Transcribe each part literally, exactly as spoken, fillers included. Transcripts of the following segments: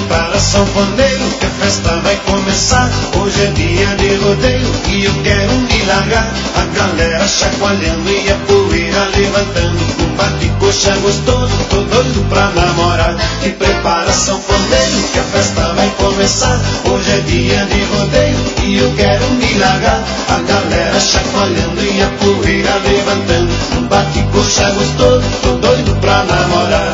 prepara sanfoneiro que a festa vai começar. Hoje é dia de rodeio e eu quero me largar. A galera chacoalhando e a poeira levantando. Um bate-coxa gostoso, tô doido pra namorar. Se prepara sanfoneiro que a festa vai começar. Hoje é dia de rodeio e eu quero me largar. A galera chacoalhando e a poeira levantando. Um bate-coxa gostoso, tô doido pra namorar.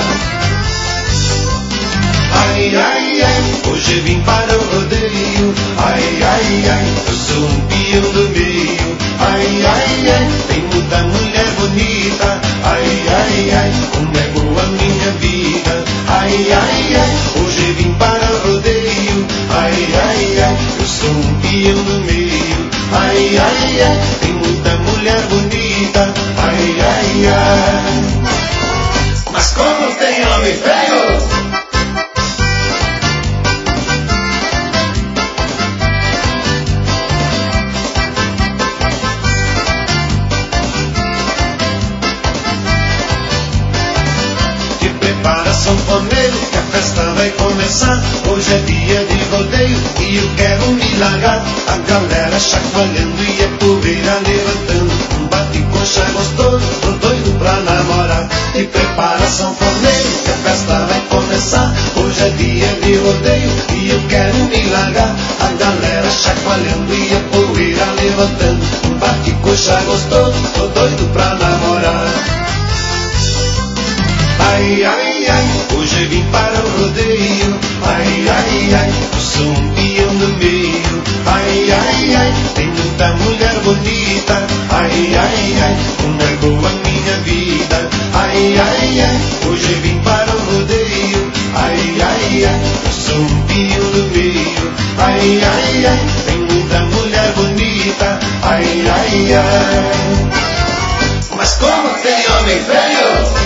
Ai, ai, ai, hoje vim para o rodeio. Ai, ai, ai, eu sou um peão do meio. Ai, ai, ai, tem muita mulher bonita. Ai, ai, ai, como é boa minha vida. Ai, ai, ai, hoje vim para o rodeio. Ai, ai, ai, eu sou um peão do meio. Ai, ai, ai, tem muita mulher bonita. Ai, ai, ai, mas como tem homem feio? Sanfoneiro que a festa vai começar. Hoje é dia de rodeio e eu quero me largar. A galera chacoalhando e a poeira levantando. Um bate-coxa gostoso, tô doido pra namorar. E prepara sanfoneiro que a festa vai começar. Hoje é dia de rodeio e eu quero me largar. A galera chacoalhando e a poeira levantando. Um bate-coxa gostoso, tô doido pra namorar. Ai, ai, ai, hoje vim para o rodeio. Ai, ai, ai, eu sou um peão do meio. Ai, ai, ai, tem muita mulher bonita. Ai, ai, ai, como é boa minha vida. Ai, ai, ai, hoje vim para o rodeio. Ai, ai, ai, eu sou um peão do meio. Ai, ai, ai, tem muita mulher bonita. Ai, ai, ai, mas como tem homem feio?